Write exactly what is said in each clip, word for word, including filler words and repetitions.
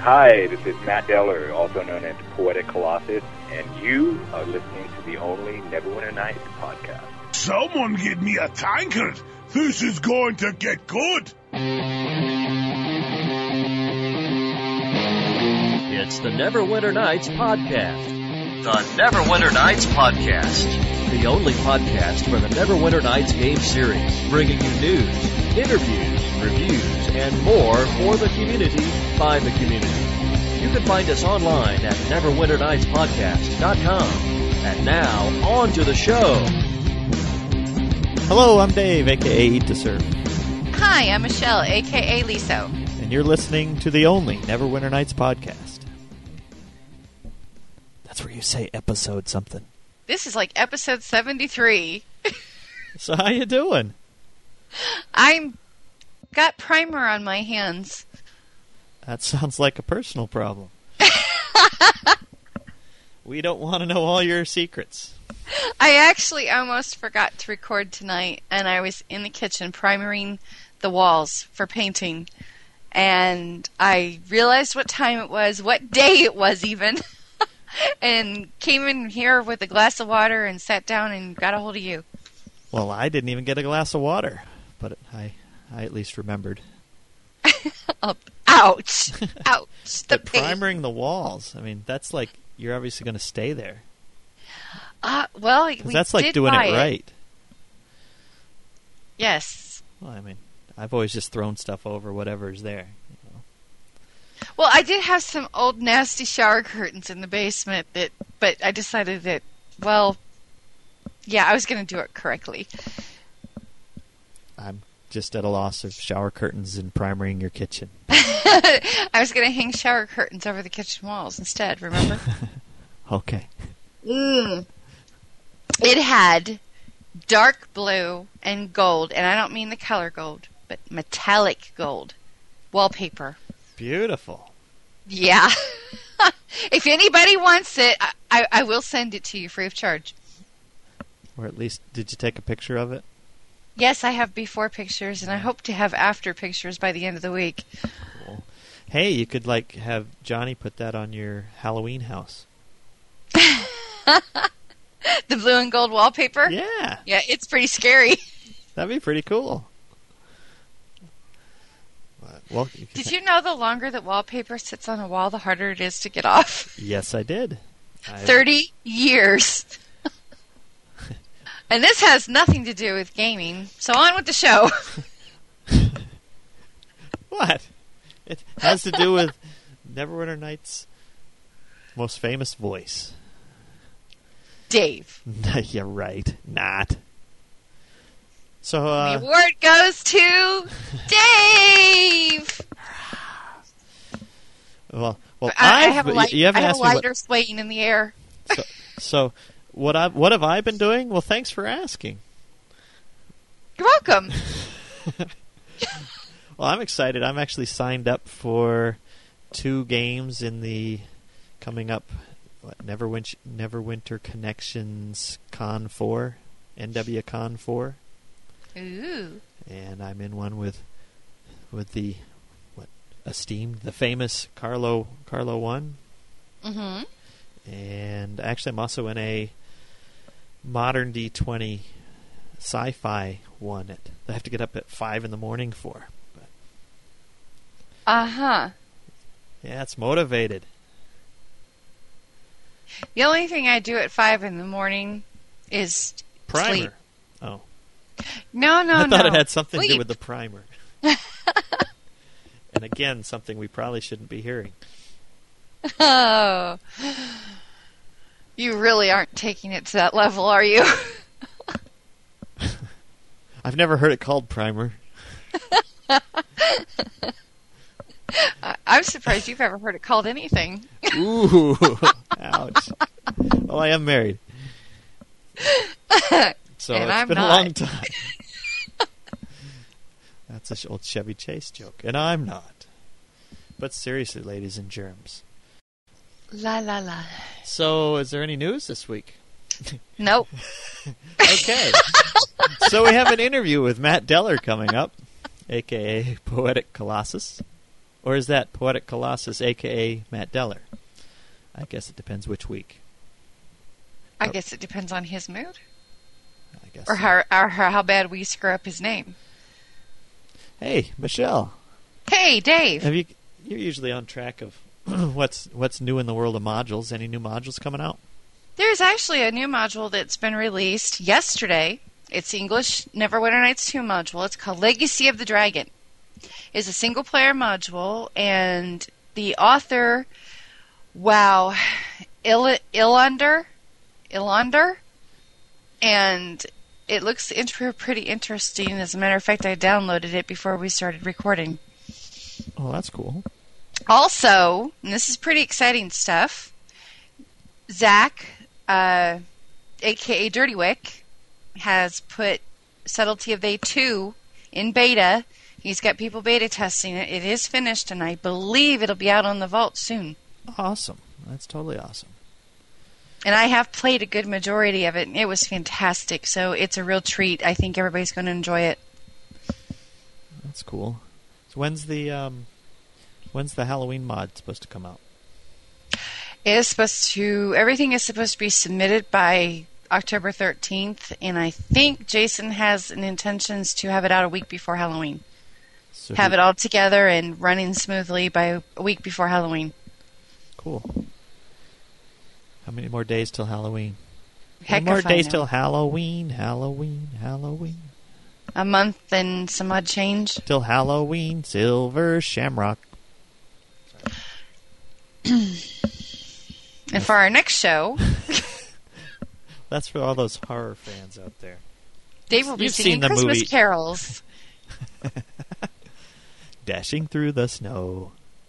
Hi, this is Matt Deller, also known as Poetic Colossus, and you are listening to the only Neverwinter Nights podcast. Someone give me a tankard! This is going to get good! It's the Neverwinter Nights podcast. The Neverwinter Nights podcast. The only podcast for the Neverwinter Nights game series, bringing you news, interviews, reviews, and more for the community by the community. You can find us online at neverwinter nights podcast dot com. And now, on to the show. Hello, I'm Dave, a k a. Eat to Serve. Hi, I'm Michelle, a k a. Liso. And you're listening to the only Neverwinter Nights podcast. That's where you say episode something. This is like episode seventy-three. So how you doing? I'm got primer on my hands. That sounds like a personal problem. We don't want to know all your secrets. I actually almost forgot to record tonight, and I was in the kitchen primering the walls for painting, and I realized what time it was, what day it was even, and came in here with a glass of water and sat down and got a hold of you. Well, I didn't even get a glass of water, but I, I at least remembered. Oh, ouch! Ouch! The But primering the walls, I mean, that's like, you're obviously going to stay there. Uh, well, we that's like did doing it buy right. Yes. Well, I mean, I've always just thrown stuff over whatever's there. You know. Well, I did have some old nasty shower curtains in the basement, that, but I decided that, well, yeah, I was going to do it correctly. I'm just at a loss of shower curtains and primering your kitchen. I was going to hang shower curtains over the kitchen walls instead, remember? Okay. Mm. It had dark blue and gold, and I don't mean the color gold, but metallic gold wallpaper. Beautiful. Yeah. If anybody wants it, I, I, I will send it to you free of charge. Or at least, did you take a picture of it? Yes, I have before pictures, and I hope to have after pictures by the end of the week. Cool. Hey, you could like have Johnny put that on your Halloween house. The blue and gold wallpaper? Yeah. Yeah, it's pretty scary. That'd be pretty cool. Well, you Did you know the longer that wallpaper sits on a wall, the harder it is to get off? Yes, I did. I... Thirty years. And this has nothing to do with gaming, so on with the show. What? It has to do with Neverwinter Nights' most famous voice. Dave. Yeah, right. Not. So, uh... the award goes to Dave! well, well, I, I I've, have a, light, you haven't I have asked a me lighter what... swaying in the air. So, so what, I, what have I been doing? Well, thanks for asking. You're welcome. Well, I'm excited. I'm actually signed up for two games in the coming up what, Neverwinter, Neverwinter Connections Con four, N W Con four. Ooh. And I'm in one with with the what esteemed, the famous Carlo Carlo one. Mm-hmm. And actually, I'm also in a modern D twenty sci-fi one that I have to get up at five in the morning for. But uh-huh. yeah, it's motivated. The only thing I do at five in the morning is Primer. sleep. Oh. No, no, I thought no. it had something sleep. to do with the primer. And again, something we probably shouldn't be hearing. Oh. You really aren't taking it to that level, are you? I've never heard it called primer. I- I'm surprised you've ever heard it called anything. Ooh. Ouch. Well, I am married. So And it's I'm been not. a long time. That's an old Chevy Chase joke. And I'm not. But seriously, ladies and germs. La la la. So, is there any news this week? Nope. Okay. So we have an interview with Matt Deller coming up, a k a. Poetic Colossus. Or is that Poetic Colossus, a k a. Matt Deller? I guess it depends which week. I guess it depends on his mood. I guess. Or so. how, or how bad we screw up his name. Hey, Michelle. Hey, Dave. Have you? You're usually on track of what's what's new in the world of modules. Any new modules coming out? There's actually a new module that's been released yesterday. It's the English Neverwinter Nights two module. It's called Legacy of the Dragon. It's a single-player module, and the author, wow, Il- Ilander, Ilander, and it looks int- pretty interesting. As a matter of fact, I downloaded it before we started recording. Oh, that's cool. Also, and this is pretty exciting stuff, Zach, uh, a k a. Dirtywick, has put Subtlety of They two in beta. He's got people beta testing it. It is finished, and I believe it'll be out on the Vault soon. Awesome. That's totally awesome. And I have played a good majority of it, and it was fantastic. So it's a real treat. I think everybody's going to enjoy it. That's cool. So when's the um, when's the Halloween mod supposed to come out? It is supposed to. Everything is supposed to be submitted by October thirteenth, and I think Jason has an intentions to have it out a week before Halloween. So have who- it all together and running smoothly by a week before Halloween. Cool. How many more days till Halloween? Heck How many more if I days know. till Halloween, Halloween, Halloween. A month and some odd change. Till Halloween, Silver Shamrock. And for our next show, That's for all those horror fans out there. Dave will be You've singing seen the Christmas movie. carols. Dashing through the snow.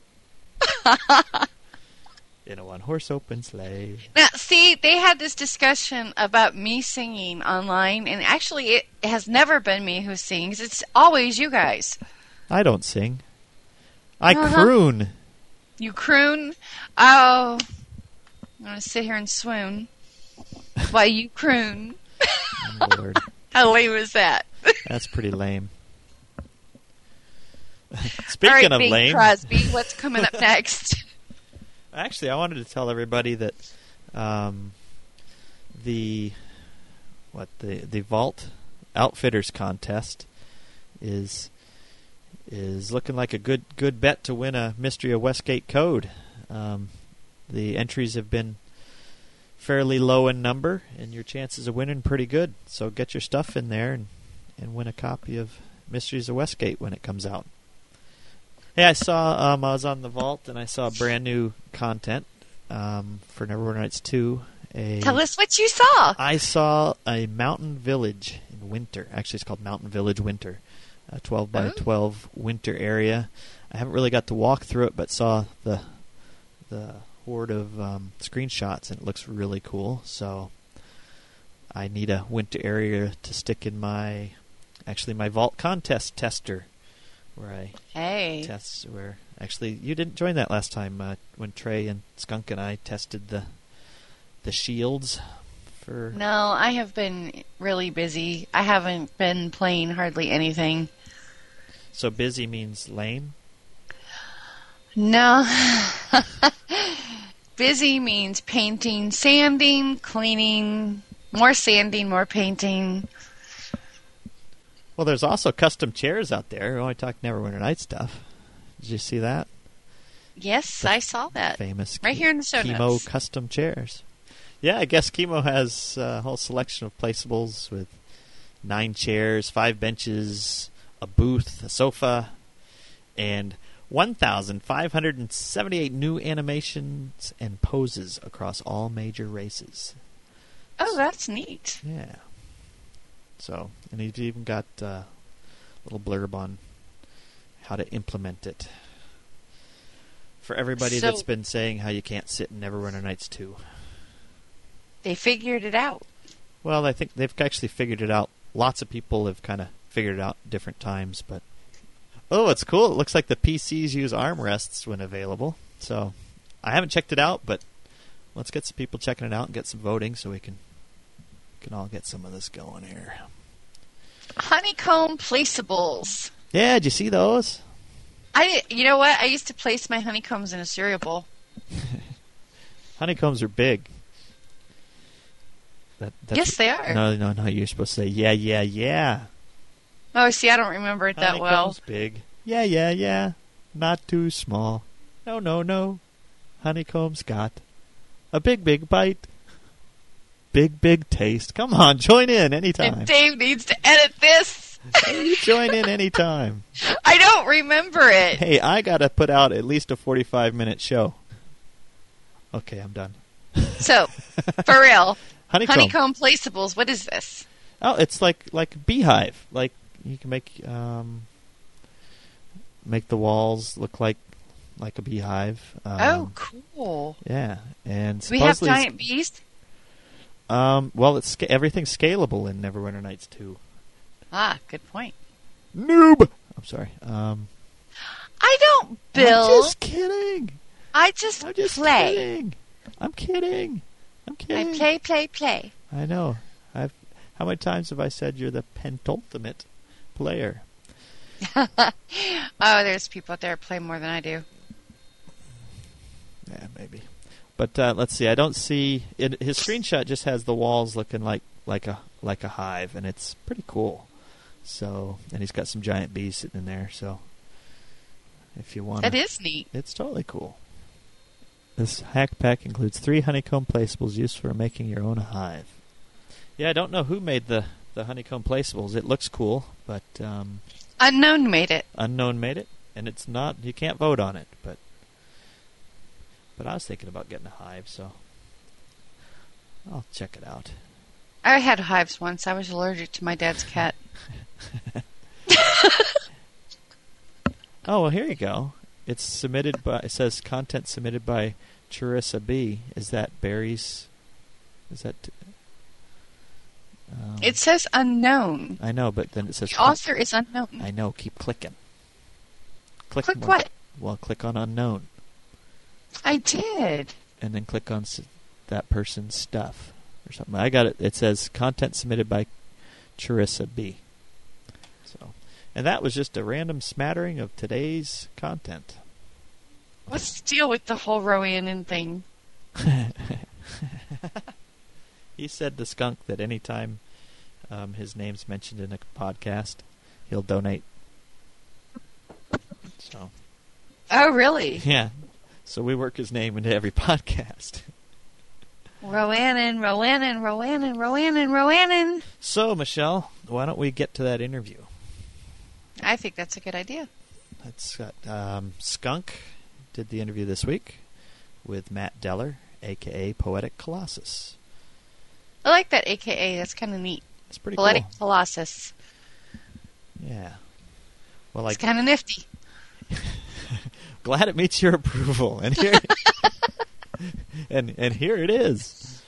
In a one-horse open sleigh. Now, see, they had this discussion about me singing online, and actually it has never been me who sings. It's always you guys. I don't sing. I Uh-huh. croon. You croon. Oh, I'm going to sit here and swoon while you croon. Oh, Lord. How lame is that? That's pretty lame. Speaking All right, of Bing lame, Crosby, what's coming up next? actually, I wanted to tell everybody that um, the what the the Vault Outfitters contest is is looking like a good good bet to win a Mystery of Westgate code. Um, the entries have been fairly low in number, and your chances of winning pretty good. So get your stuff in there and and win a copy of Mysteries of Westgate when it comes out. Hey, I saw, um, I was on the Vault, and I saw brand new content um, for Neverwinter Nights two. A, Tell us what you saw. I saw a mountain village in winter. Actually, it's called Mountain Village Winter. A twelve by twelve winter area. I haven't really got to walk through it, but saw the the horde of um, screenshots, and it looks really cool. So I need a winter area to stick in my, actually my Vault contest tester. Where I Hey. test where actually you didn't join that last time uh, when Trey and Skunk and I tested the the shields for No, I have been really busy. I haven't been playing hardly anything. So busy means lame. No. Busy means painting, sanding, cleaning, more sanding, more painting. Well, there's also custom chairs out there. We only talk Neverwinter Night stuff. Did you see that? Yes, The I saw that. Famous Right Ke- here in the show Chemo notes. custom chairs. Yeah, I guess Chemo has a whole selection of placeables with nine chairs, five benches, a booth, a sofa, and one thousand five hundred seventy-eight new animations and poses across all major races. Oh, that's neat. Yeah. So, and he's even got uh, a little blurb on how to implement it. For everybody So- that's been saying how you can't sit in Neverwinter Nights two. They figured it out. Well, I think they've actually figured it out. Lots of people have kind of figured it out at different times, but... Oh, it's cool. It looks like the P Cs use armrests when available. So, I haven't checked it out, but let's get some people checking it out and get some voting so we can can all get some of this going here. Honeycomb placeables. Yeah, did you see those? I, you know what? I used to place my honeycombs in a cereal bowl. Honeycombs are big. That, that's Yes, they are. No, no, no. You're supposed to say, yeah, yeah, yeah. Oh, see, I don't remember it that well. Honeycombs big. Yeah, yeah, yeah. Not too small. No, no, no. Honeycomb's got a big, big bite. Big, big taste. Come on, join in anytime. And Dave needs to edit this. You join in anytime. I don't remember it. Hey, I got to put out at least a forty-five minute show. Okay, I'm done. So, for real, Honeycomb. honeycomb placeables, what is this? Oh, it's like like a beehive. Like you can make um, make the walls look like like a beehive. Um, Oh, cool. Yeah, and Do we have supposedly giant bees? Um, well, it's sca- everything's scalable in Neverwinter Nights two. Ah, good point. Noob. I'm sorry. Um, I don't build. I'm just kidding. I just, I'm just play. kidding. I'm kidding. I'm kidding. I play, play, play. I know. I've. How many times have I said you're the pentultimate player? Oh, there's people out there who play more than I do. Yeah, maybe. But uh, let's see. I don't see it, his screenshot. Just has the walls looking like like a like a hive, and it's pretty cool. So, and he's got some giant bees sitting in there. So, if you want, That is neat. It's totally cool. This hack pack includes three honeycomb placeables used for making your own hive. Yeah, I don't know who made the the honeycomb placeables. It looks cool, but um, Unknown made it. Unknown made it, and it's not. You can't vote on it, but. But I was thinking about getting a hive, so I'll check it out. I had hives once. I was allergic to my dad's cat. Oh, well, here you go. It's submitted by. It says content submitted by Charissa B. Is that Barry's? Is that? Um, It says unknown. I know, but then it says The author is unknown. I know. Keep clicking. Click, Click more. what? Well, click on unknown. I did. And then click on s- that person's stuff or something. I got it. It says content submitted by Charissa B. So, and that was just a random smattering of today's content. What's the deal with the whole Rowannon thing? He said to Skunk that anytime um, his name's mentioned in a podcast, he'll donate. So. Oh, really? Yeah. So we work his name into every podcast. Rowannon, Rowannon, Rowannon, Rowannon, Rowannon. So, Michelle, why don't we get to that interview? I think that's a good idea. That's got um, Skunk did the interview this week with Matt Deller, a k a. Poetic Colossus. I like that A K A. That's kind of neat. It's pretty Poetic cool. Colossus. Yeah. Well, It's like, kind of nifty. glad it meets your approval, and here, and and here it is.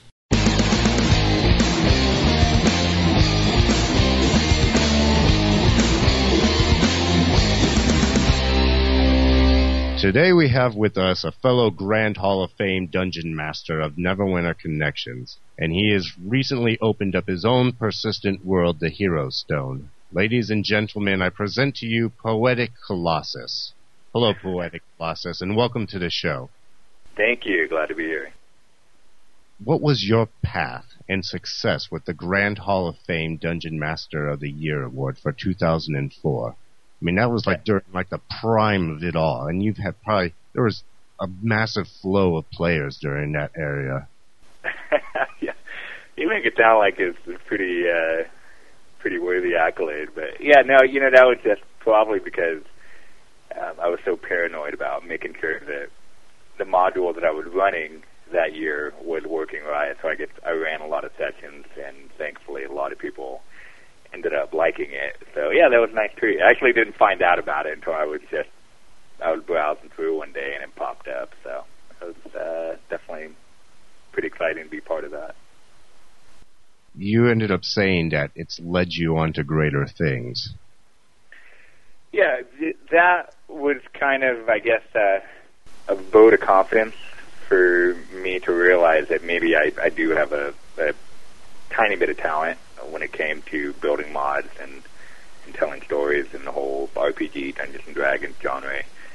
Today we have with us a fellow Grand Hall of Fame Dungeon Master of Neverwinter Connections, and he has recently opened up his own persistent world, the Hero Stone. Ladies and gentlemen, I present to you Poetic Colossus. Hello, Poetic Colossus, and welcome to the show. Thank you. Glad to be here. What was your path and success with the Grand Hall of Fame Dungeon Master of the Year Award for two thousand four? I mean, that was like during like the prime of it all, and you've had probably there was a massive flow of players during that area. Yeah, you make it sound like it's a pretty, uh, pretty worthy accolade, but yeah, no, you know that was just probably because um, I was so paranoid about making sure that the module that I was running that year was working right. So I guess I ran a lot of sessions, and thankfully a lot of people ended up liking it. So yeah, that was a nice treat. I actually didn't find out about it until I was just I was browsing through one day and it popped up. So it was uh, definitely pretty exciting to be part of that. You ended up saying that it's led you on to greater things. Yeah, th- that was kind of, I guess, uh, a vote of confidence for me to realize that maybe I, I do have a, a tiny bit of talent when it came to building mods and, and telling stories in the whole R P G, Dungeons and Dragons genre.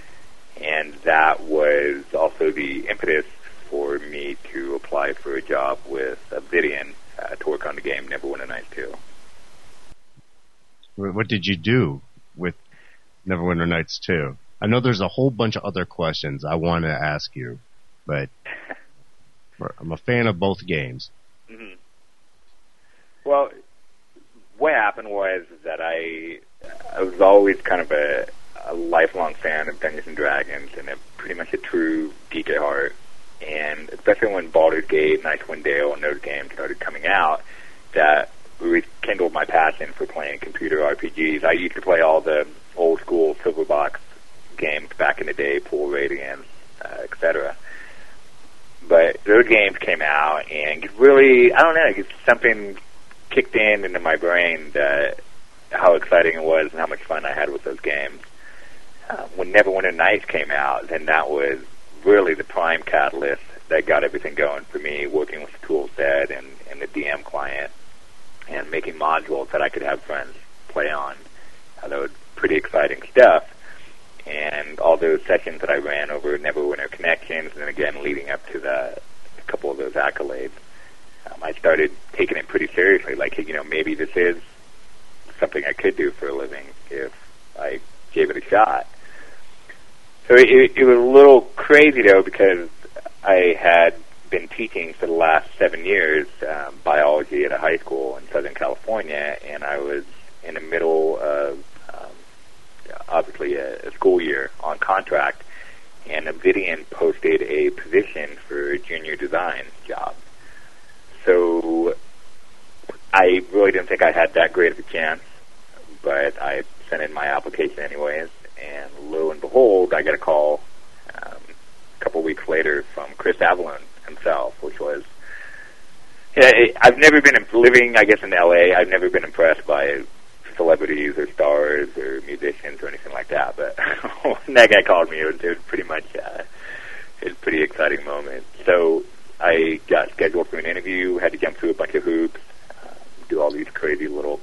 and that was also the impetus for me to apply for a job with Obsidian uh, to work on the game Neverwinter Nights two. What did you do with Neverwinter Nights two? I know there's a whole bunch of other questions I want to ask you, but I'm a fan of both games. Mm-hmm. Well, what happened was that I I was always kind of a, a lifelong fan of Dungeons and Dragons and a, pretty much a true geek at heart. And especially when Baldur's Gate, Icewind Dale, and those games started coming out, that rekindled my passion for playing computer R P Gs. I used to play all the old school silver box games back in the day, Pool Radiance, uh, et cetera. But those games came out, and really, I don't know, something kicked in into my brain that how exciting it was and how much fun I had with those games. Uh, when Neverwinter Nights came out, then that was really the prime catalyst that got everything going for me, working with the tool set and, and the D M client and making modules that I could have friends play on. Uh, that was pretty exciting stuff. And all those sessions that I ran over Neverwinter Connections, and then again leading up to the a couple of those accolades, um, I started taking it pretty seriously. Like, you know, maybe this is something I could do for a living if I gave it a shot. So it, it was a little crazy, though, because I had been teaching for the last seven years um, biology at a high school in Southern California, and I was in the middle of um, obviously a, a school year on contract, and Obsidian posted a position for a junior design job. So I really didn't think I had that great of a chance, but I sent in my application anyways, and lo and behold, I got a call um, a couple weeks later from Chris Avellone himself, which was, yeah, I've never been living, I guess, in L A. I've never been impressed by celebrities or stars or musicians or anything like that. But when that guy called me, it was, it was pretty much uh, it was a pretty exciting moment. So I got scheduled for an interview, had to jump through a bunch of hoops, uh, do all these crazy little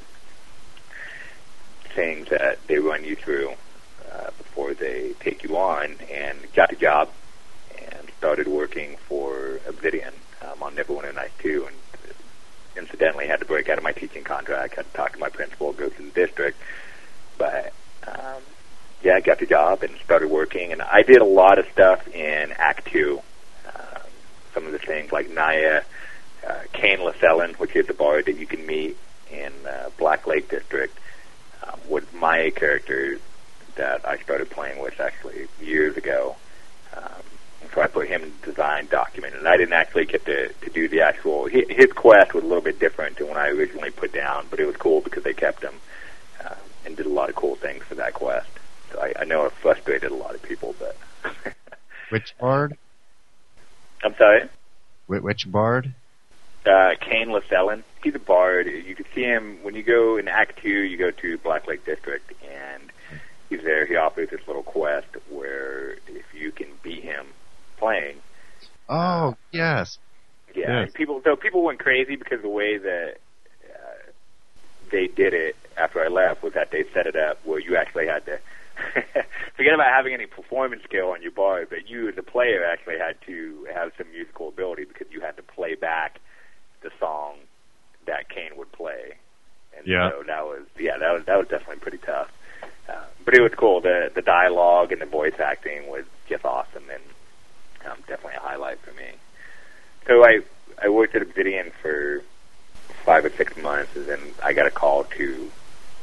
things that they run you through uh, before they take you on, and got the job and started working for Obsidian um, on Neverwinter Nights two, and incidentally had to break out of my teaching contract, had to talk to my principal, go to the district, but um, yeah, I got the job and started working, and I did a lot of stuff in Act two, um, some of the things like Naya, uh, Cain Lasellen, which is the bard that you can meet in uh, Black Lake District, um, was my character that I started playing with actually years ago. Um, so I put him in the design document, and I didn't actually get to, to do the actual, his, his quest was a little bit different than when I originally put down, but it was cool because they kept him uh, and did a lot of cool things for that quest. So I, I know it frustrated a lot of people, but... Which bard? I'm sorry? Wh- which bard? Uh, Cain Lasellen. He's a bard. You can see him when you go in Act two, you go to Black Lake District, and he's there. He offers this little quest where if you can beat him playing. Oh, yes. Yeah. Yes. People. So people went crazy because the way that uh, they did it after I left was that they set it up where you actually had to forget about having any performance skill on your bard, but you as a player actually had to have some musical ability because you had to play back the song that Cain would play. And yeah. so that was, yeah, that was, that was definitely pretty tough. Uh, but it was cool. The the dialogue and the voice acting was just awesome, and um, definitely a highlight for me. So I I worked at Obsidian for five or six months, and then I got a call to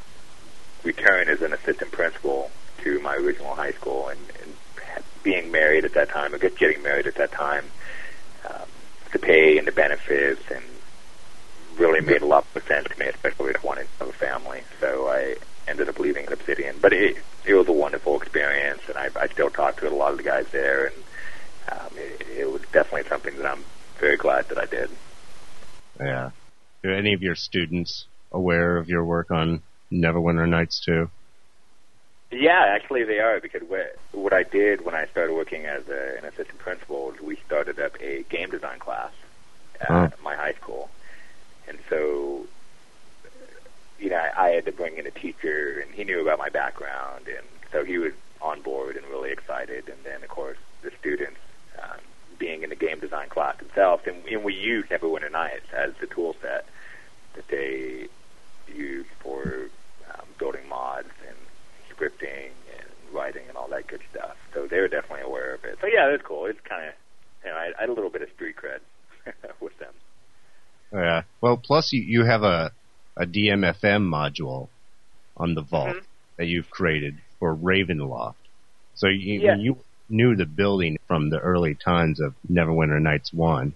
return as an assistant principal to my original high school, and, and being married at that time, I guess getting married at that time, um, the pay and the benefits, and really made a lot of sense to me, especially with wanting to have a family. So I ended up leaving at Obsidian, but it it was a wonderful experience, and I, I still talk to a lot of the guys there, and um, it, it was definitely something that I'm very glad that I did. Yeah. Are any of your students aware of your work on Neverwinter Nights two? Yeah, actually they are, because what, what I did when I started working as a, an assistant principal is we started up a game design class at oh. my high school. And so, you know, I, I had to bring in a teacher, and he knew about my background, and so he was on board and really excited. And then, of course, the students um, being in the game design class itself, and, and we use Neverwinter Nights as the tool set that they use for um, building mods and scripting and writing and all that good stuff. So they were definitely aware of it. So yeah, it's cool. It's kind of, you know, I, I had a little bit of street cred with them. Yeah. Well, plus you, you have a, a D M F M module on the Vault mm-hmm. that you've created for Ravenloft. So you, yeah. you knew the building from the early times of Neverwinter Nights one.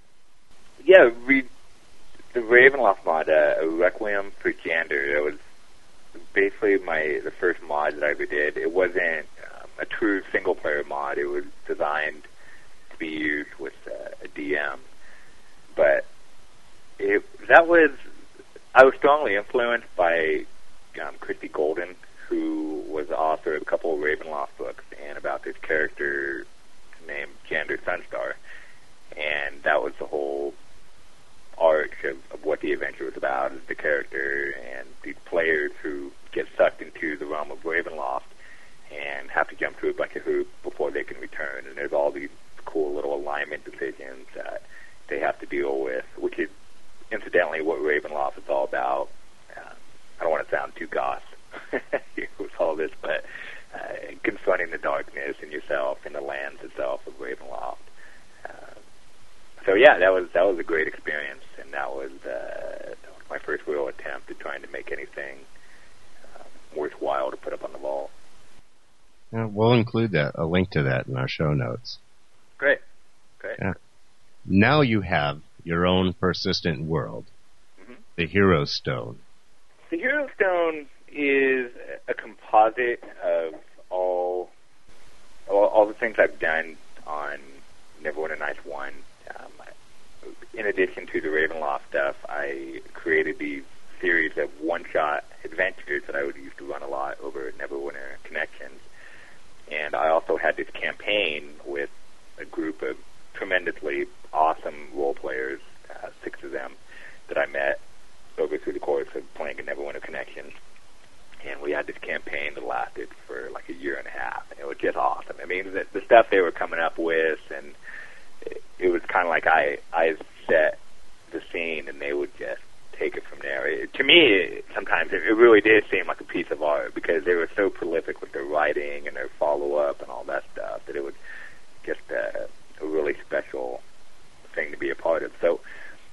Yeah, we, the Ravenloft mod, uh, Requiem for Jander, that was basically my the first mod that I ever did. It wasn't um, a true single-player mod. It was designed to be used with uh, a D M. But it, that was, I was strongly influenced by um, Christy Golden, who was the author of a couple of Ravenloft books, and about this character named Jander Sunstar. And that was the whole arc of, of what the adventure was about, is the character and these players who get sucked into the realm of Ravenloft and have to jump through a bunch of hoops before they can return. And there's all these cool little alignment decisions that they have to deal with, which is incidentally what Ravenloft is all about. Um, I don't want to sound too goth with all this, but uh, confronting the darkness in yourself and the lands itself of Ravenloft. Uh, so yeah, that was that was a great experience, and that was, uh, that was my first real attempt at trying to make anything um, worthwhile to put up on the Vault. Yeah, we'll include that a link to that in our show notes. Great, great. Yeah. Now you have your own persistent world, mm-hmm. the Hero Stone. The Hero Stone is a composite of all, all all the things I've done on Neverwinter Nights one. Um, in addition to the Ravenloft stuff, I created these series of one-shot adventures that I would use to run a lot over at Neverwinter Connections. And I also had this campaign with a group of tremendously awesome role players, uh, six of them, that I met over through the course of playing at Neverwinter Connections. And we had this campaign that lasted for like a year and a half, and it was just awesome. I mean, the, the stuff they were coming up with, and it, it was kind of like I, I set the scene, and they would just take it from there. It, to me, it, sometimes it, it really did seem like a piece of art, because they were so prolific with their writing and their follow-up and all that stuff, that it was just a, a really special thing to be a part of. So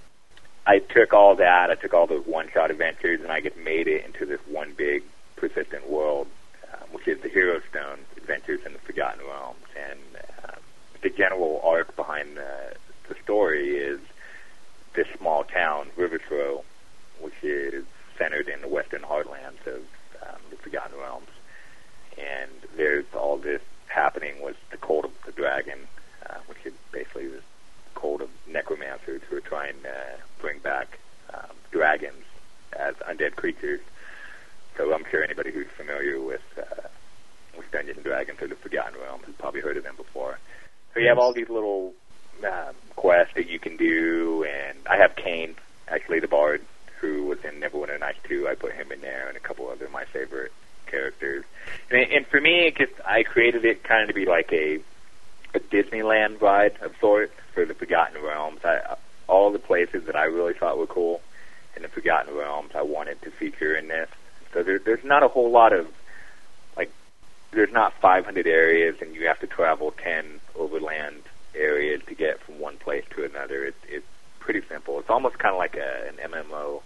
I took all that, I took all those one-shot adventures, and I just made it into this one big persistent world, uh, which is the Hero Stone Adventures in the Forgotten Realms. And uh, the general arc behind the, the story is this small town, Riverthrow, which is centered in the western heartlands of um, the Forgotten Realms. And there's all this happening with the Cult of the Dragon, uh, which is basically this cult of necromancers who are trying to bring back um, dragons as undead creatures. So I'm sure anybody who's familiar with uh, with Dungeons and Dragons or the Forgotten Realms has probably heard of them before. So you have all these little um, quests that you can do, and I have Kane, actually the bard, who was in Neverwinter Nights two. I put him in there, and a couple other of my favorite characters. And, and for me, it just, I created it kind of to be like a a Disneyland ride of sorts for the Forgotten Realms. I, all the places that I really thought were cool in the Forgotten Realms, I wanted to feature in this. So there, there's not a whole lot of, like, there's not five hundred areas and you have to travel ten overland areas to get from one place to another. It's, it's pretty simple. It's almost kind of like a, an M M O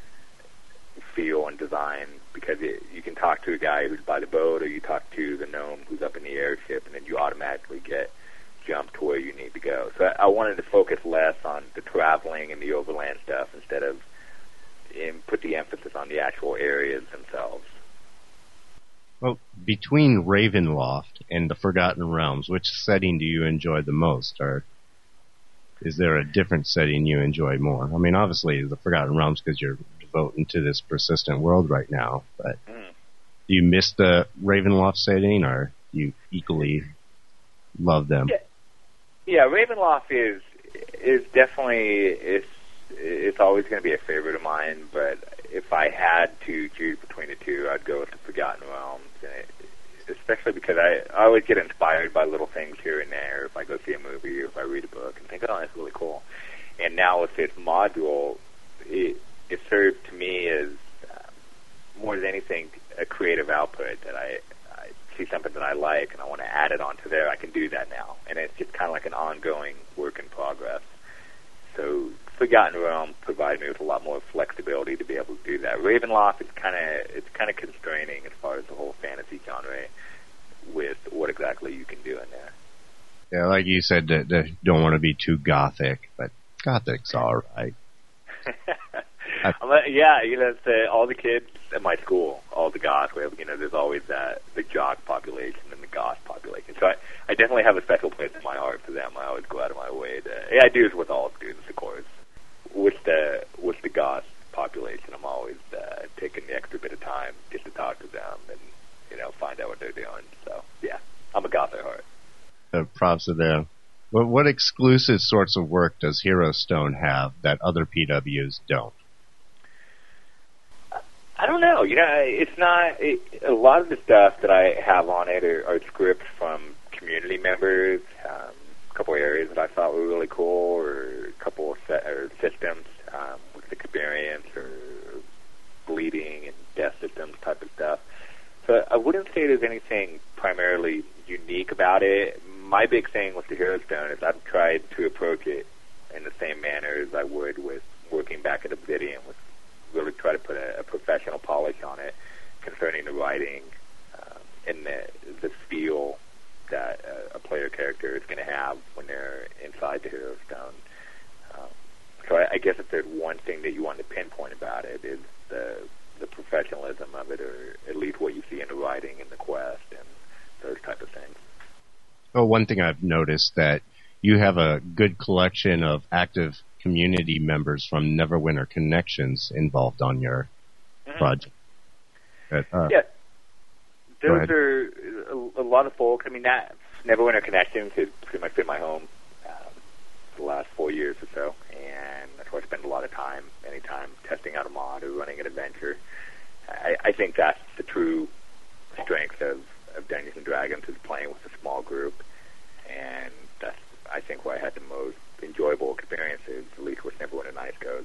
feel and design, because it, you can talk to a guy who's by the boat, or you talk to the gnome who's up in the airship, and then you automatically get jumped to where you need to go. So I, I wanted to focus less on the traveling and the overland stuff, instead of and put the emphasis on the actual areas themselves. Well, between Ravenloft and the Forgotten Realms, which setting do you enjoy the most? Or is there a different setting you enjoy more? I mean, obviously the Forgotten Realms, because you're devoting to this persistent world right now, but mm. do you miss the Ravenloft setting, or do you equally love them? Yeah, yeah Ravenloft is is definitely, it's it's always going to be a favorite of mine, but if I had to choose between the two, I'd go with the Forgotten Realms. And it, especially because I, I always get inspired by little things here and there. If I go see a movie or if I read a book and think, oh, that's really cool. And now with this module, it, it served to me as um, more than anything a creative output that I, I see something that I like and I want to add it onto there. I can do that now, and it's just kind of like an ongoing work in progress. So Forgotten Realm provided me with a lot more flexibility to be able to do that. Ravenloft is kind of it's kind of constraining as far as the whole fantasy genre with what exactly you can do in there. Yeah, like you said, that they don't want to be too gothic, but gothic's all right. I, yeah, you know, it's, uh, all the kids at my school, all the goths, we have, you know, there's always that the jock population and the goth population. So I, I definitely have a special place in my heart for them. I always go out of my way to. Yeah, I do this with all students, of course. With the with the goth population, I'm always uh, taking the extra bit of time just to talk to them and, you know, find out what they're doing. So yeah, I'm a goth at heart. Uh, props to them. Well, what exclusive sorts of work does Hero Stone have that other P Ws don't? I don't know. You know, it's not it, a lot of the stuff that I have on it are, are scripts from community members. Um, a couple of areas that I thought were really cool, or a couple of set, or systems um, with experience, or bleeding and death systems type of stuff. So I wouldn't say there's anything primarily unique about it. My big thing with the Hero Stone is I've tried to approach it in the same manner as I would with working back at Obsidian, with really try to put a, a professional polish on it concerning the writing um, and the, the feel that a, a player character is going to have when they're inside the Hero Stone. Um, so I, I guess if there's one thing that you want to pinpoint about it is the the professionalism of it, or at least what you see in the writing and the quest and those type of things. Oh, one thing I've noticed that you have a good collection of active community members from Neverwinter Connections involved on your mm-hmm. project. But, uh, yeah, those are a, a lot of folk. I mean, that Neverwinter Connections has pretty much been my home um, for the last four years or so, and that's where I spend a lot of time, anytime testing out a mod or running an adventure. I, I think that's the true strength of, of Dungeons and Dragons, is playing with a small group, and that's, I think, where I had the most enjoyable experiences, at least with Neverwinter Nights goes.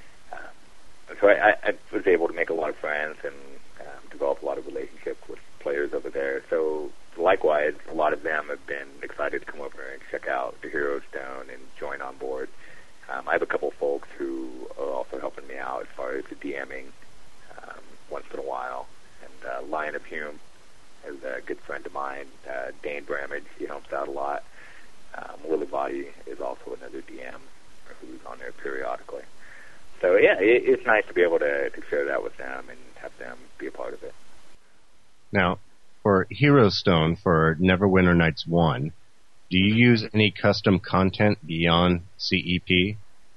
Um, so I, I was able to make a lot of friends and um, develop a lot of relationships with players over there. So likewise, a lot of them have been excited to come over and check out the Hero Stone and join on board. Um, I have a couple folks who are also helping me out as far as the DMing um, once in a while. And uh, Lion of Hume is a good friend of mine. Uh, Dane Bramage, he helps out a lot. Um, Willie Body is also another D M who's on there periodically. So yeah, it, it's nice to be able to, to share that with them and have them be a part of it. Now, for Hero Stone, for Neverwinter Nights one, do you use any custom content beyond C E P?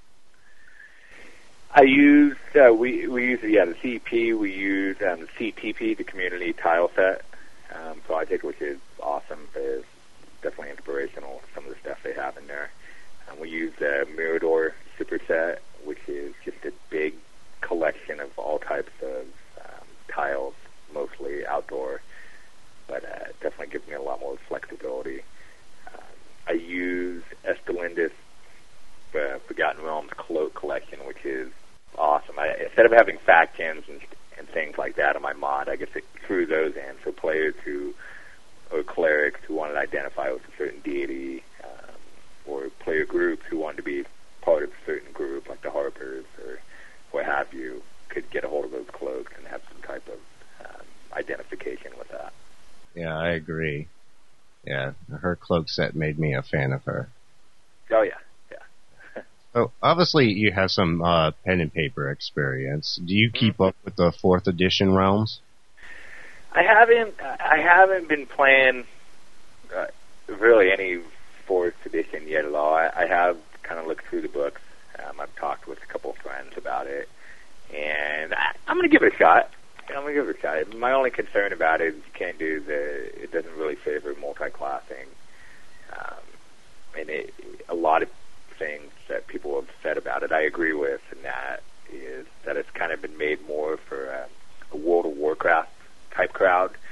I use, uh, we, we use, yeah, the C E P, we use um, the C T P, the Community Tile Set um, project, which is awesome. It's definitely inspirational, some of the stuff they have in there. Um, we use the Mirador Superset, which is just a big collection of all types of um, tiles, mostly outdoor, but uh, definitely gives me a lot more flexibility. Um, I use Estelindis uh, Forgotten Realms Cloak Collection, which is awesome. I, instead of having factions and, and things like that on my mod, I get to threw those in, so players who or clerics who wanted to identify with a certain deity, um, or player groups who wanted to be part of a certain group, like the Harpers or what have you, could get a hold of those cloaks and have some type of um, identification with that. Yeah, I agree. Yeah, her cloak set made me a fan of her. Oh, yeah, yeah. So, obviously, you have some uh, pen and paper experience. Do you keep mm-hmm. up with the fourth edition realms? I haven't. I haven't been playing uh, really any fourth edition yet at all. I, I have kind of looked through the books. Um, I've talked with a couple of friends about it, and I, I'm going to give it a shot. I'm going to give it a shot. My only concern about it is you can't do the. It doesn't really favor multi-classing, um, and it, a lot of things that people have said about it, I agree with, and that is that it's kind of been made more for a, a World of Warcraft type crowd, which,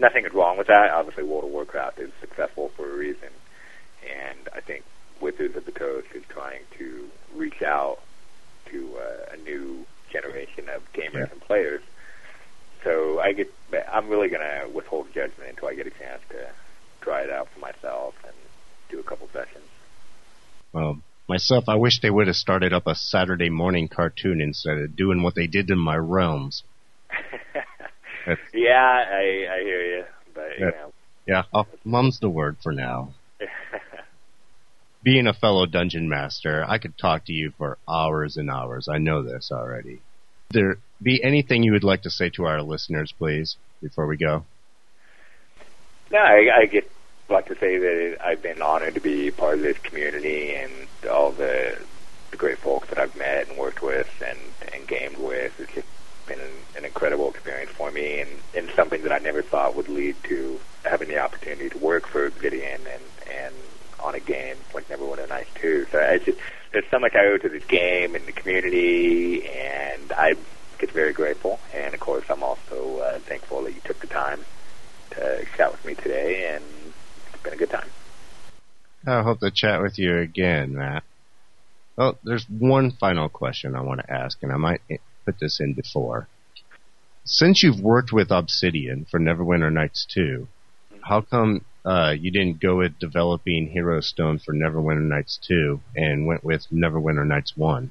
nothing is wrong with that. Obviously, World of Warcraft is successful for a reason, and I think Wizards of the Coast is trying to reach out to uh, a new generation of gamers yeah. and players. So I get, I'm really going to withhold judgment until I get a chance to try it out for myself and do a couple sessions. Well, myself, I wish they would have started up a Saturday morning cartoon instead of doing what they did in my realms. yeah, I, I hear you, but you yeah, know. Yeah, oh, mum's the word for now. Being a fellow dungeon master, I could talk to you for hours and hours. I know this already. There be anything you would like to say to our listeners, please, before we go? No, I, I get like to say that I've been honored to be part of this community and all the, the great folks that I've met and worked with and, and gamed with. It's just been an, an incredible experience for me, and, and something that I never thought would lead to having the opportunity to work for Obsidian and, and on a game like Neverwinter Nights two. So I just, there's so much I owe to this game and the community, and I get very grateful. And of course, I'm also uh, thankful that you took the time to chat with me today, and it's been a good time. I hope to chat with you again, Matt. Well, there's one final question I want to ask, and I might put this in before. Since you've worked with Obsidian for Neverwinter Nights two, how come uh, you didn't go with developing Hero Stone for Neverwinter Nights two and went with Neverwinter Nights one?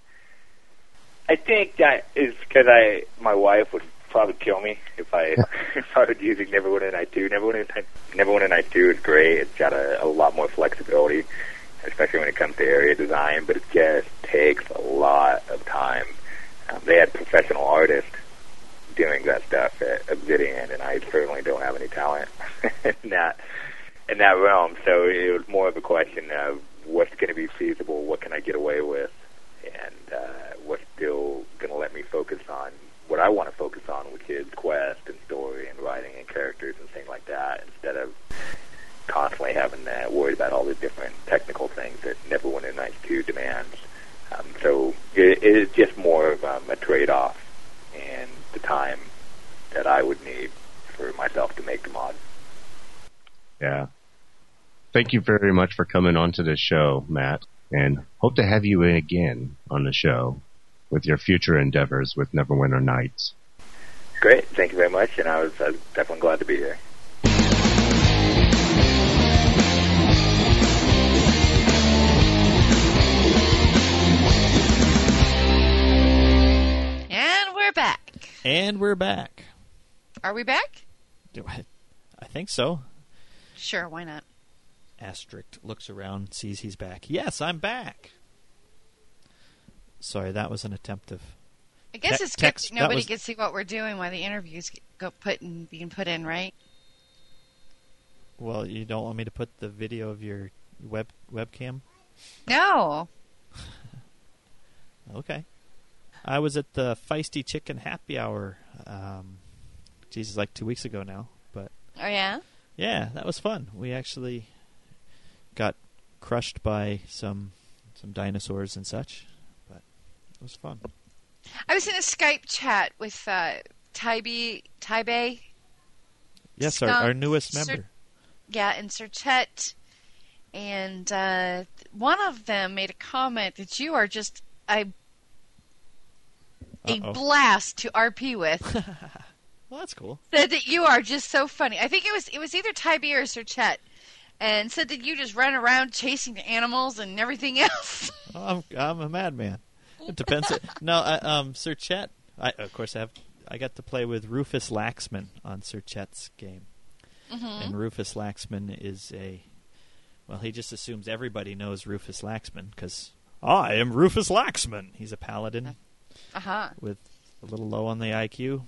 I think that is because I, my wife would probably kill me if I if I was using Neverwinter Nights two. Neverwinter, Neverwinter Nights two is great. It's got a, a lot more flexibility, especially when it comes to area design, but it just takes a lot of time. Um, they had professional artists doing that stuff at Obsidian, and I certainly don't have any talent in that in that realm. So it was more of a question of what's going to be feasible, what can I get away with, and uh, what's still going to let me focus on what I want to focus on, which is quest and story and writing and characters and things like that, instead of constantly having to worry about all the different technical things that Neverwinter Nights two demands. Um, so it, it's just more of um, a trade-off and the time that I would need for myself to make the mod. Yeah. Thank you very much for coming on to the show, Matt, and hope to have you in again on the show with your future endeavors with Neverwinter Nights. Great. Thank you very much, and I was, I was definitely glad to be here. And we're back. And we're back. Are we back? Do I, I think so. Sure, why not? Asterisk looks around, sees he's back. Yes, I'm back. Sorry, that was an attempt of... I guess te- it's text. good. Nobody was... can see what we're doing while the interviews go put in, being put in, right? Well, you don't want me to put the video of your web webcam? No. Okay. I was at the Feisty Chicken Happy Hour, um, Jesus, like two weeks ago now. But oh, yeah? Yeah, that was fun. We actually got crushed by some some dinosaurs and such, but it was fun. I was in a Skype chat with uh, Tybee, Tybee. Yes, our, our newest member. Sir, yeah, and Sir Chet. And uh, one of them made a comment that you are just a, a blast to R P with. Well, that's cool. Said that you are just so funny. I think it was it was either Tybee or Sir Chet. And said that you just run around chasing the animals and everything else. I'm I'm a madman. It depends. No, I, um, Sir Chet. I of course I have. I got to play with Rufus Laxman on Sir Chet's game, mm-hmm. and Rufus Laxman is a. Well, he just assumes everybody knows Rufus Laxman because I am Rufus Laxman. He's a paladin, uh-huh. with a little low on the I Q,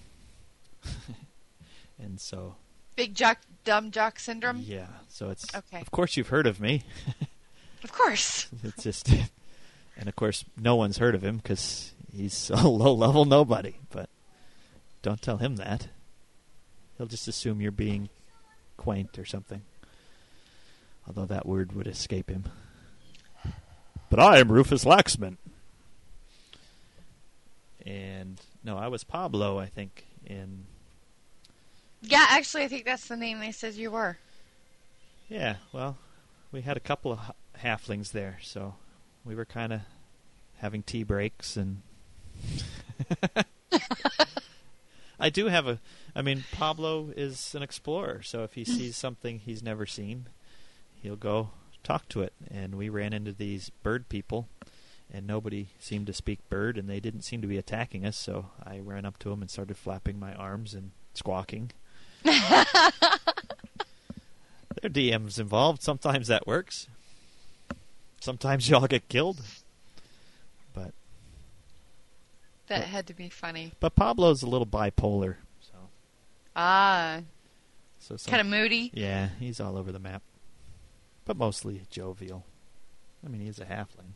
and so. Big jock, dumb jock syndrome? Yeah, so it's... Okay. Of course you've heard of me. Of course. It's just... And of course no one's heard of him because he's a low-level nobody. But don't tell him that. He'll just assume you're being quaint or something. Although that word would escape him. But I am Rufus Laxman. And... No, I was Pablo, I think, in... Yeah, actually, I think that's the name they said you were. Yeah, well, we had a couple of halflings there, so we were kind of having tea breaks, and I do have a... I mean, Pablo is an explorer, so if he sees something he's never seen, he'll go talk to it. And we ran into these bird people, and nobody seemed to speak bird, and they didn't seem to be attacking us, so I ran up to them and started flapping my arms and squawking. There are D Ms involved. Sometimes that works. Sometimes y'all get killed. But that had to be funny. But Pablo's a little bipolar. So. Ah. So some, kind of moody? Yeah, he's all over the map. But mostly jovial. I mean, he's a halfling.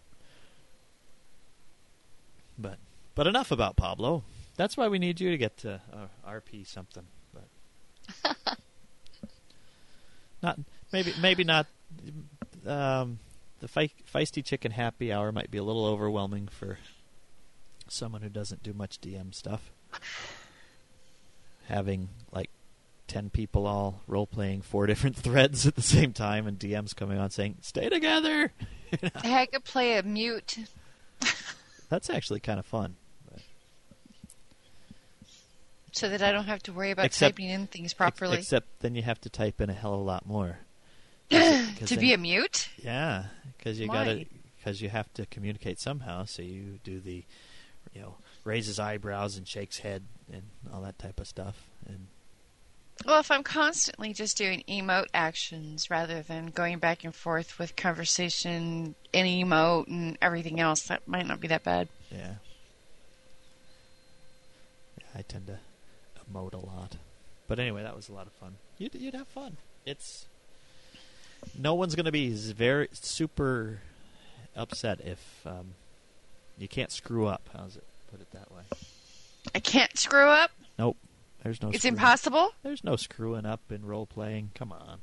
But but enough about Pablo. That's why we need you to get to uh, R P something. But not maybe maybe not. Um, the fe- feisty chicken happy hour might be a little overwhelming for someone who doesn't do much D M stuff. Having like ten people all role playing four different threads at the same time, and D Ms coming on saying "Stay together." You know? I could play a mute. That's actually kind of fun. But... So that I don't have to worry about except, typing in things properly. Ex- except then you have to type in a hell of a lot more. to then, be a mute? Yeah, because you Why? gotta, because you have to communicate somehow. So you do the, you know, raises eyebrows and shakes head and all that type of stuff. And well, if I'm constantly just doing emote actions rather than going back and forth with conversation and emote and everything else, that might not be that bad. Yeah. Yeah, I tend to emote a lot. But anyway, that was a lot of fun. You'd, you'd have fun. It's no one's going to be very super upset if um, you can't screw up. How's it? Put it that way. I can't screw up? Nope. There's no. It's screwing. impossible? There's no screwing up in role playing. Come on.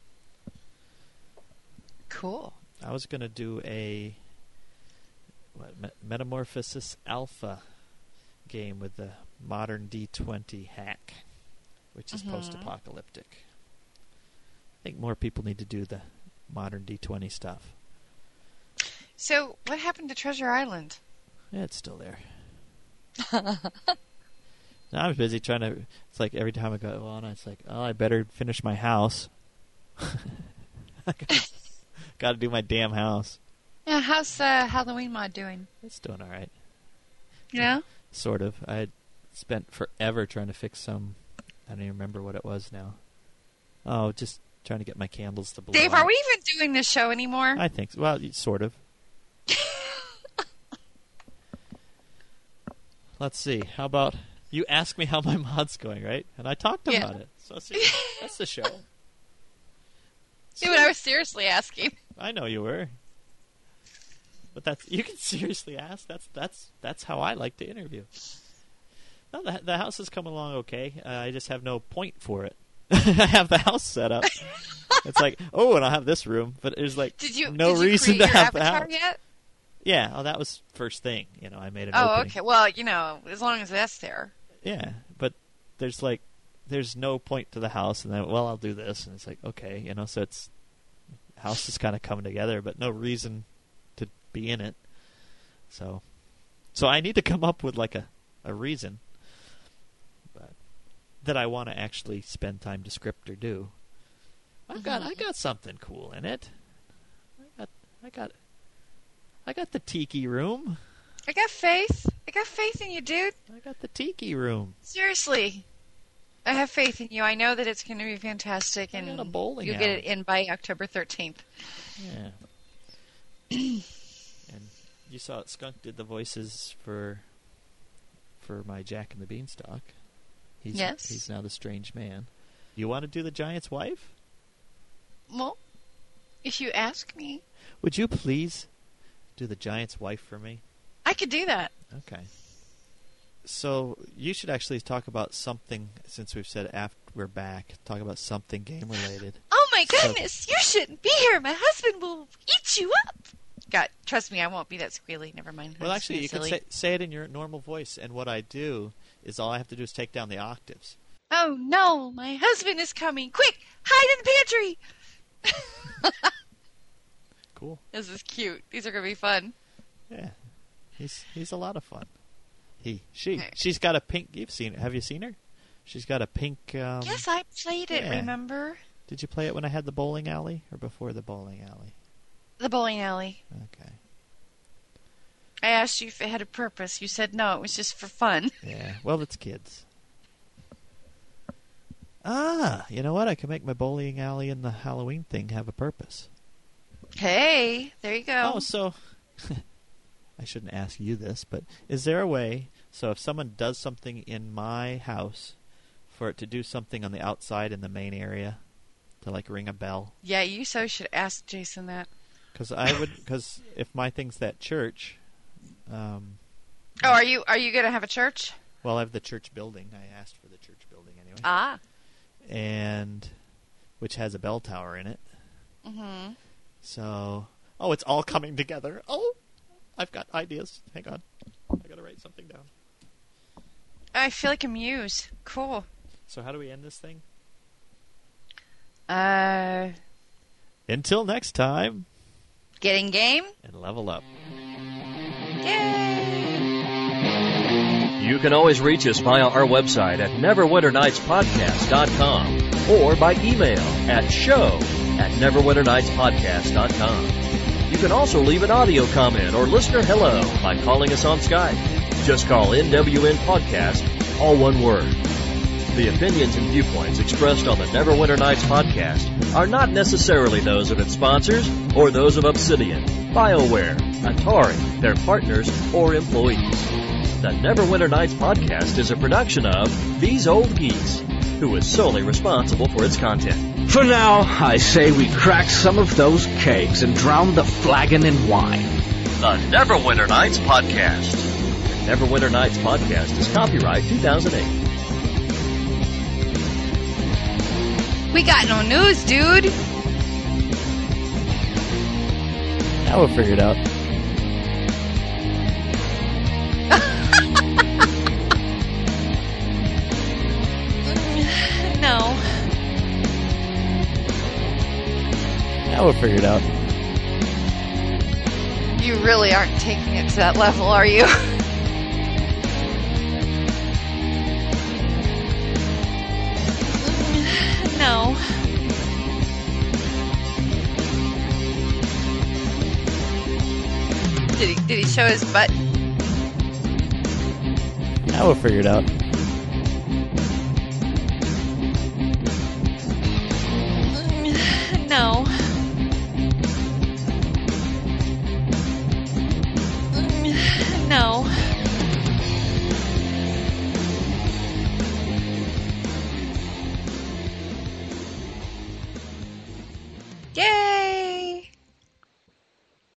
Cool. I was going to do a what, Me- Metamorphosis Alpha game with the modern D twenty hack, which is mm-hmm. post-apocalyptic. I think more people need to do the modern D twenty stuff. So, what happened to Treasure Island? Yeah, it's still there. Now I'm busy trying to... It's like every time I go on, it's like, oh, I better finish my house. Got to do my damn house. Yeah, how's uh, Halloween mod doing? It's doing all right. Yeah? Sort of. I had spent forever trying to fix some... I don't even remember what it was now. Oh, just trying to get my candles to blow Dave, out. are we even doing this show anymore? I think so. Well, sort of. Let's see. How about... You ask me how my mod's going, right? And I talked yeah. about it. So see, that's the show. Yeah, but I was seriously asking. I know you were. But that's you can seriously ask. That's that's that's how I like to interview. No, the the house is coming along okay. Uh, I just have no point for it. I have the house set up. It's like, oh, and I'll have this room, but there's like did you, no did you reason create to your have the avatar house. Yet? Yeah, oh, that was first thing. You know, I made an Oh, opening. okay. Well, you know, as long as that's there. Yeah, but there's like, there's no point to the house, and then, well, I'll do this, and it's like, okay, you know, so it's, house is kind of coming together, but no reason to be in it. So, so I need to come up with like a, a reason, but that I want to actually spend time to script or do. I've got, I got something cool in it. I got, I got, I got the tiki room. I got faith. I got faith in you, dude. I got the tiki room. Seriously. I have faith in you. I know that it's going to be fantastic, and I got a bowling you'll alley. get it in by October thirteenth. Yeah. And you saw it. Skunk did the voices for for my Jack and the Beanstalk. He's, yes. He's now the strange man. You want to do the giant's wife? Well, if you ask me. Would you please do the giant's wife for me? I could do that. Okay. So you should actually talk about something, since we've said after we're back, talk about something game-related. Oh my goodness, so, you shouldn't be here. My husband will eat you up. God, trust me, I won't be that squealy. Never mind. Well, I'm actually, you silly. can say, say it in your normal voice, and what I do is all I have to do is take down the octaves. Oh no, my husband is coming. Quick, hide in the pantry. Cool. This is cute. These are going to be fun. Yeah. He's he's a lot of fun. He she Okay. she's got a pink. You've seen it? Have you seen her? She's got a pink. Um, Yes, I played it, yeah. remember? Did you play it when I had the bowling alley or before the bowling alley? The bowling alley. Okay. I asked you if it had a purpose. You said no, it was just for fun. Yeah. Well, it's kids. Ah, you know what? I can make my bowling alley and the Halloween thing have a purpose. Hey, there you go. Oh, so I shouldn't ask you this, but is there a way so if someone does something in my house for it to do something on the outside in the main area to like ring a bell? Yeah, you so should ask Jason that. Because I would, because if my thing's that church, um, Oh, are you are you going to have a church? well, I have the church building. I asked for the church building anyway, Ah. and which has a bell tower in it. Mhm. So, oh, it's all coming together. Oh, I've got ideas. Hang on, I gotta write something down. I feel like a muse. Cool. So, how do we end this thing? Uh, Until next time, getting game? and level up. Yay! You can always reach us via our website at neverwinter nights podcast dot com or by email at show at neverwinter nights podcast dot com. You can also leave an audio comment or listener hello by calling us on Skype. Just call N W N Podcast, all one word. The opinions and viewpoints expressed on the Neverwinter Nights podcast are not necessarily those of its sponsors or those of Obsidian, BioWare, Atari, their partners, or employees. The Neverwinter Nights podcast is a production of These Old Geeks, who is solely responsible for its content. For now, I say we crack some of those kegs and drown the flagon in wine. The Neverwinter Nights podcast. The Neverwinter Nights podcast is copyright two thousand eight. We got no news, dude. Now we'll figure it out. No. Now we'll figure it out. You really aren't taking it to that level, are you? No. Did he, did he show his butt? Now we'll figure it out. No. No. Yay!